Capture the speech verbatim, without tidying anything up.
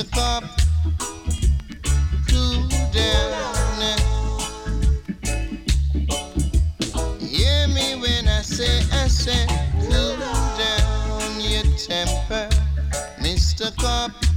Mister Cop, cool down. Hear me when I say, I say, cool down your temper, Mister Cop.